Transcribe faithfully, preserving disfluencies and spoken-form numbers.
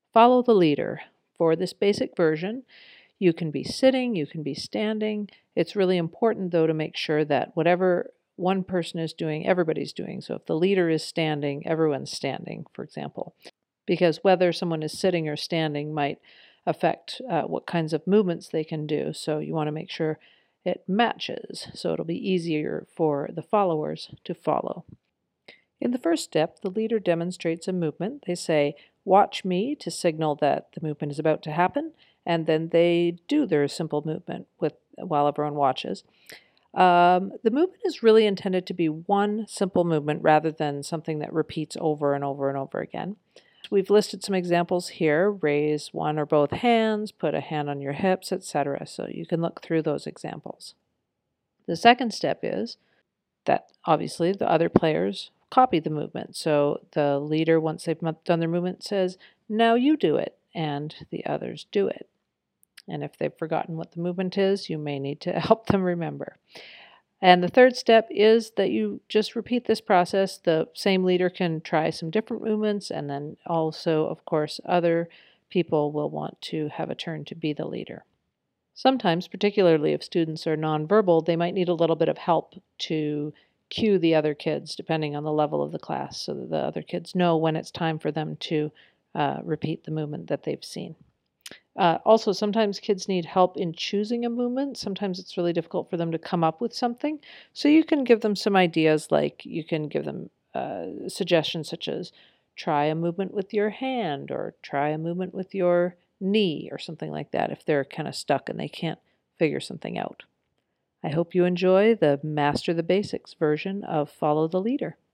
Follow the leader. For this basic version, you can be sitting, you can be standing. It's really important, though, to make sure that whatever one person is doing, everybody's doing. So if the leader is standing, everyone's standing, for example, because whether someone is sitting or standing might affect uh, what kinds of movements they can do. So you want to make sure it matches, so it'll be easier for the followers to follow. In the first step, the leader demonstrates a movement. They say, "Watch me," to signal that the movement is about to happen, and then they do their simple movement with while everyone watches. Um, the movement is really intended to be one simple movement rather than something that repeats over and over and over again. We've listed some examples here. Raise one or both hands, put a hand on your hips, et cetera. So you can look through those examples. The second step is that obviously the other players copy the movement. So the leader, once they've done their movement, says, "Now you do it," and the others do it. And if they've forgotten what the movement is, you may need to help them remember. And the third step is that you just repeat this process. The same leader can try some different movements, and then also, of course, other people will want to have a turn to be the leader. Sometimes, particularly if students are nonverbal, they might need a little bit of help to cue the other kids, depending on the level of the class, so that the other kids know when it's time for them to uh, repeat the movement that they've seen. Uh, also, sometimes kids need help in choosing a movement. Sometimes it's really difficult for them to come up with something. So you can give them some ideas, like you can give them uh, suggestions such as try a movement with your hand or try a movement with your knee or something like that if they're kind of stuck and they can't figure something out. I hope you enjoy the Master the Basics version of Follow the Leader.